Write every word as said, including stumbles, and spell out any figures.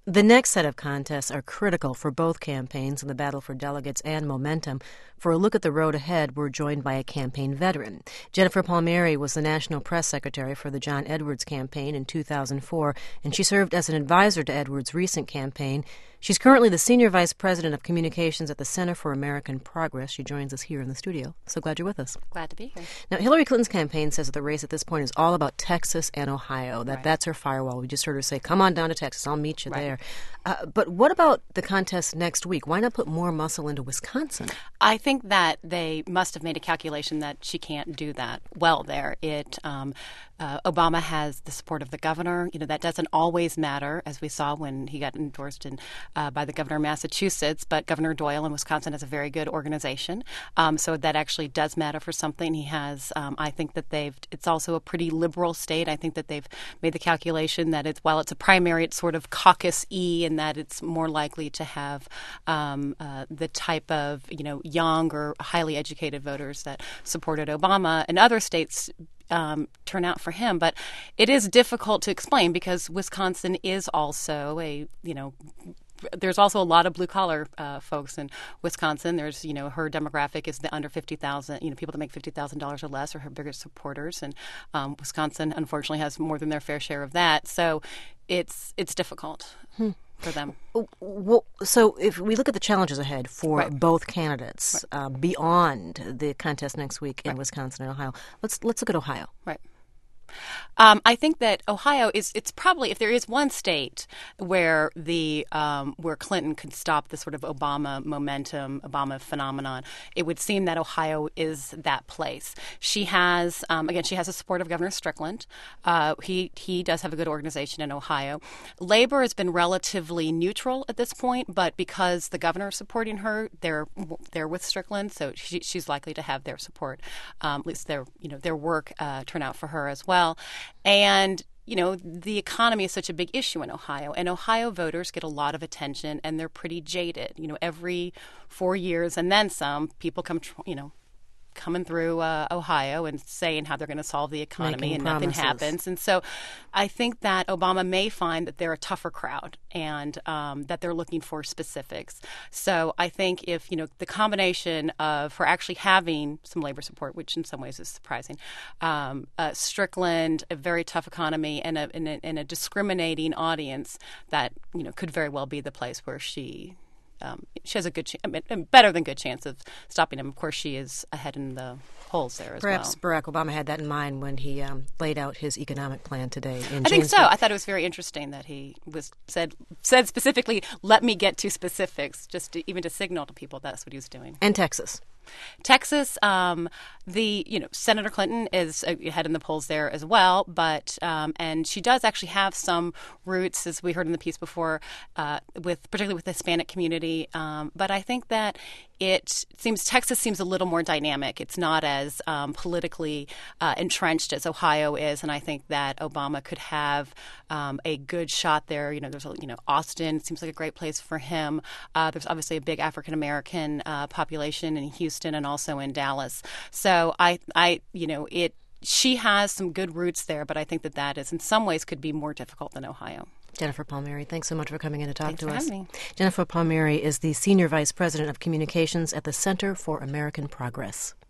The next set of contests are critical for both campaigns in the battle for delegates and momentum. For a look at the road ahead, we're joined by a campaign veteran. Jennifer Palmieri was the National Press Secretary for the John Edwards campaign in two thousand four, and she served as an advisor to Edwards' recent campaign. She's currently the Senior Vice President of Communications at the Center for American Progress. She joins us here in the studio. So glad you're with us. Glad to be here. Now, Hillary Clinton's campaign says that the race at this point is all about Texas and Ohio, that right. that's her firewall. We just heard her say, come on down to Texas, I'll meet you right. there. Uh, but what about the contest next week? Why not put more muscle into Wisconsin? I think that they must have made a calculation that she can't do that well there. It um, uh, Obama has the support of the governor. You know, that doesn't always matter, as we saw when he got endorsed in, uh, by the governor of Massachusetts. But Governor Doyle in Wisconsin has a very good organization. Um, so that actually does matter for something. He has, um, I think that they've, it's also a pretty liberal state. I think that they've made the calculation that it's, while it's a primary, it's sort of caucus-y in that it's more likely to have um, uh, the type of, you know, young or highly educated voters that supported Obama. And other states Um, turn out for him. But it is difficult to explain because Wisconsin is also a, you know, there's also a lot of blue collar uh, folks in Wisconsin. There's, you know, her demographic is the under fifty thousand, you know, people that make fifty thousand dollars or less are her biggest supporters. And um, Wisconsin, unfortunately, has more than their fair share of that. So it's it's difficult. Hmm. For them. Well, so if we look at the challenges ahead for right. both candidates right. uh, beyond the contest next week in right. Wisconsin and Ohio, let's let's look at Ohio. Right. Um, I think that Ohio is, it's probably, if there is one state where the um, where Clinton could stop the sort of Obama momentum, Obama phenomenon, it would seem that Ohio is that place. She has, um, again, she has the support of Governor Strickland. Uh, he, he does have a good organization in Ohio. Labor has been relatively neutral at this point, but because the governor is supporting her, they're they're with Strickland, so she, she's likely to have their support, um, at least their, you know, their work uh, turn out for her as well. And, you know, the economy is such a big issue in Ohio, and Ohio voters get a lot of attention, and they're pretty jaded. You know, every four years and then some, people come, you know, coming through uh, Ohio and saying how they're going to solve the economy, Making and promises. nothing happens. And so I think that Obama may find that they're a tougher crowd and um, that they're looking for specifics. So I think if, you know, the combination of her actually having some labor support, which in some ways is surprising, um, uh, Strickland, a very tough economy, and a, and a, and a discriminating audience, that, you know, could very well be the place where she Um, she has a good, ch- I mean, better than good chance of stopping him. Of course, she is ahead in the polls there as Perhaps well. Barack Obama had that in mind when he um, laid out his economic plan today in I think so. Janesville. I thought it was very interesting that he was said said specifically, "Let me get to specifics," just to, even to signal to people that's what he was doing. And Texas. Texas, um, the you know Senator Clinton is ahead in the polls there as well, but um, and she does actually have some roots, as we heard in the piece before, uh, with particularly with the Hispanic community. Um, but I think that it seems Texas seems a little more dynamic. It's not as um, politically uh, entrenched as Ohio is, and I think that Obama could have um, a good shot there. You know, there's a, you know Austin seems like a great place for him. Uh, there's obviously a big African American uh, population in Houston and also in Dallas. So I, I, you know, it. She has some good roots there, but I think that that is in some ways could be more difficult than Ohio. Jennifer Palmieri, thanks so much for coming in to talk Thanks to for us. having me. Jennifer Palmieri is the Senior Vice President of Communications at the Center for American Progress.